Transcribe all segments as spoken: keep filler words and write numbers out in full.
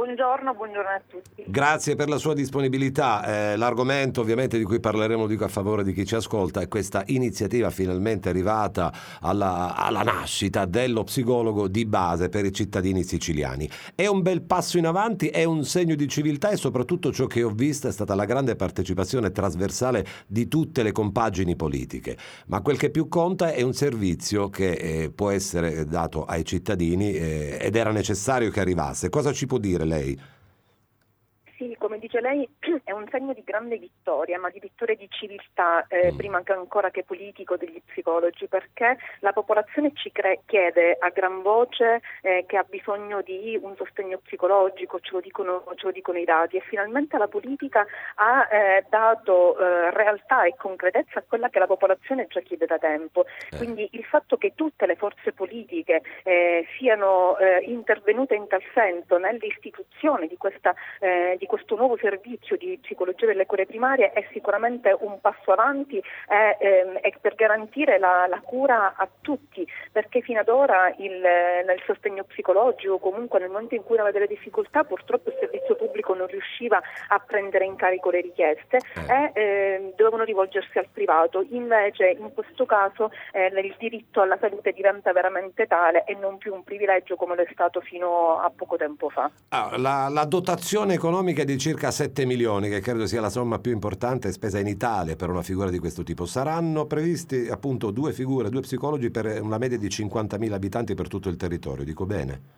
Buongiorno, buongiorno a tutti. Grazie per la sua disponibilità. Eh, l'argomento ovviamente di cui parleremo, dico a favore di chi ci ascolta, è questa iniziativa finalmente arrivata alla, alla nascita dello psicologo di base per i cittadini siciliani. È un bel passo in avanti, è un segno di civiltà e soprattutto ciò che ho visto è stata la grande partecipazione trasversale di tutte le compagini politiche. Ma quel che più conta è un servizio che eh, può essere dato ai cittadini eh, ed era necessario che arrivasse. Cosa ci può dire lei? Sì, come dice lei, è un segno di grande vittoria, ma di vittoria di civiltà, eh, Mm. prima che ancora che politico, degli psicologi, perché la popolazione ci cre- chiede a gran voce eh, che ha bisogno di un sostegno psicologico, ce lo dicono, ce lo dicono i dati, e finalmente la politica ha eh, dato eh, realtà e concretezza a quella che la popolazione già chiede da tempo. Eh. Quindi il fatto che tutte le forze politiche eh, siano eh, intervenute in tal senso nell'istituzione di questa eh, di questo nuovo servizio di psicologia delle cure primarie è sicuramente un passo avanti e, ehm, e per garantire la, la cura a tutti, perché fino ad ora il, nel sostegno psicologico, comunque nel momento in cui aveva delle difficoltà, purtroppo il servizio pubblico non riusciva a prendere in carico le richieste e eh, dovevano rivolgersi al privato. Invece in questo caso eh, il diritto alla salute diventa veramente tale e non più un privilegio come lo è stato fino a poco tempo fa. Ah, la, la dotazione economica è di circa sette milioni, che credo sia la somma più importante spesa in Italia per una figura di questo tipo. Saranno previsti appunto due figure, due psicologi per una media di cinquantamila abitanti per tutto il territorio, dico bene?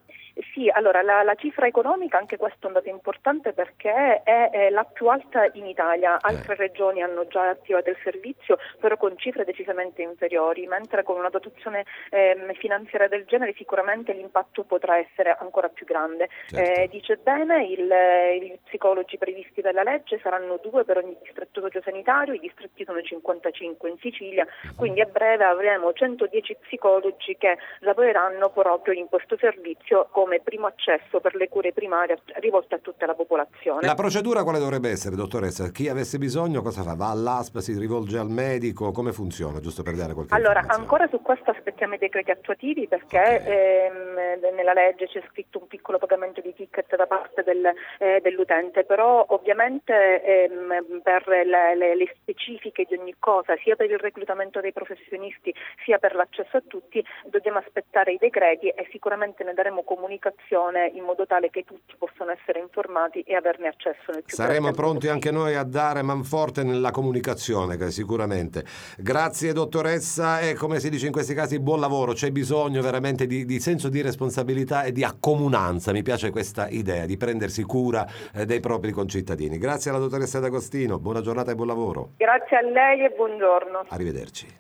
Sì, allora la, la cifra economica, anche questo è un dato importante perché è, è la più alta in Italia. Altre Eh. regioni hanno già attivato il servizio, però con cifre decisamente inferiori, mentre con una dotazione ehm, finanziaria del genere sicuramente l'impatto potrà essere ancora più grande. Certo. Eh, dice bene, il, gli psicologi previsti dalla legge saranno due per ogni distretto sociosanitario, i distretti sono cinquantacinque in Sicilia, quindi a breve avremo centodieci psicologi che lavoreranno proprio in questo servizio come primo accesso per le cure primarie rivolte a tutta la popolazione. La procedura quale dovrebbe essere, dottoressa? Chi avesse bisogno cosa fa? Va all'A S P, si rivolge al medico? Come funziona? Giusto per dare qualche Allora, informazione. ancora su questo aspettiamo i decreti attuativi perché Ok. ehm, nella legge c'è scritto un piccolo pagamento di ticket da parte del, eh, dell'utente, però ovviamente ehm, per le, le, le specifiche di ogni cosa, sia per il reclutamento dei professionisti sia per l'accesso a tutti, dobbiamo aspettare i decreti e sicuramente ne daremo comunicazione in modo tale che tutti possano essere informati e averne accesso nel più Saremo breve tempo pronti possibile. anche noi a dare manforte nella comunicazione, che sicuramente. Grazie dottoressa, e come si dice in questi casi buon lavoro, c'è bisogno veramente di, di senso di responsabilità e di accomunanza, mi piace questa idea di prendersi cura eh, dei propri concittadini. Grazie alla dottoressa D'Agostino, buona giornata e buon lavoro. Grazie a lei e buongiorno. Arrivederci.